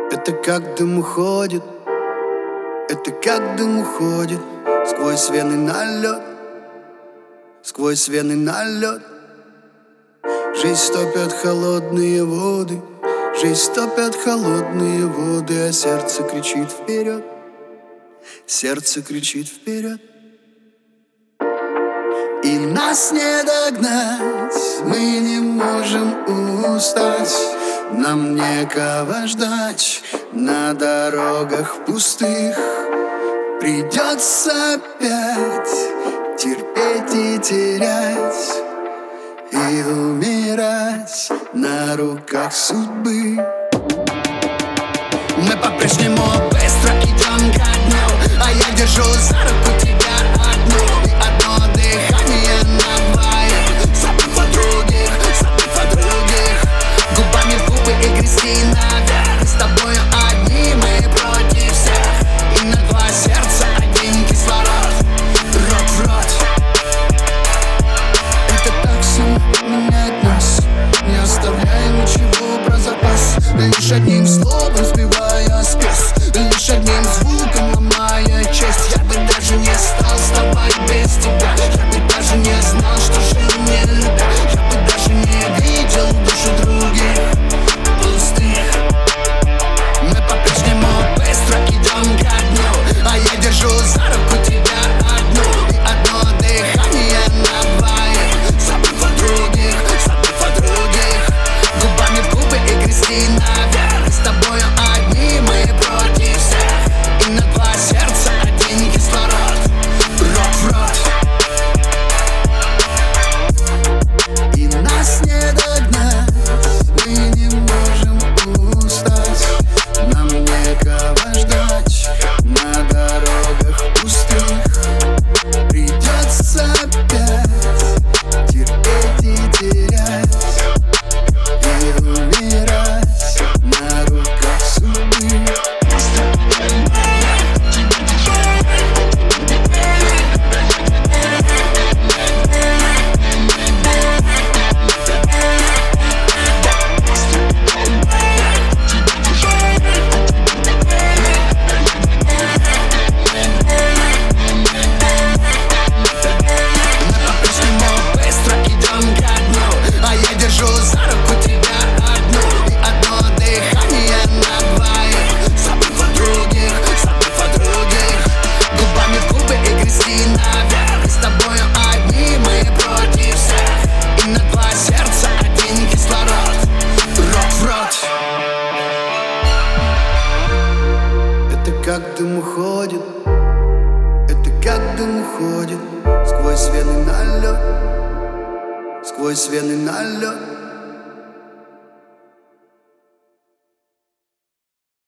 Это как дым уходит, это как дым уходит сквозь вены на лед, сквозь вены на лед. Жизнь топят холодные воды, жизнь топят холодные воды, а сердце кричит вперед, сердце кричит вперед. И нас не догнать, мы не можем устать, нам некого ждать на дорогах пустых. Придется опять терпеть и терять, и умирать на руках судьбы. Мы по-прежнему быстро идем ко дню, а я держу за руку тебя одну. И одно дыхание на двоих, забыв о других, губами в губы и грести наверх. С тобою одни, мы против всех, и на два сердца один кислород, рот в рот. Это так сильно меняет нас, не оставляя ничего про запас. Лишь одним словом сбивая спесь, лишь одним звуком ломая честь. Я бы даже не стал вставать без тебя, я бы даже не знал, что жил не любя. Я бы даже не видел души других пустых. Мы по-прежнему быстро идем ко дню, а я держу за руку тебя одну. И одно дыхание на двоих, забыв о других, губами в губы и грести наверх. С тобою одни, мы против всех, и на два сердца один кислород, рот в рот. И нас не догнать, мы не можем устать, нам некого ждать на дорогах пустых. Придется опять терпеть и терять, и умирать на руках судьбы. Как дым уходит, это как дым уходит сквозь вены на лед, сквозь вены на лед.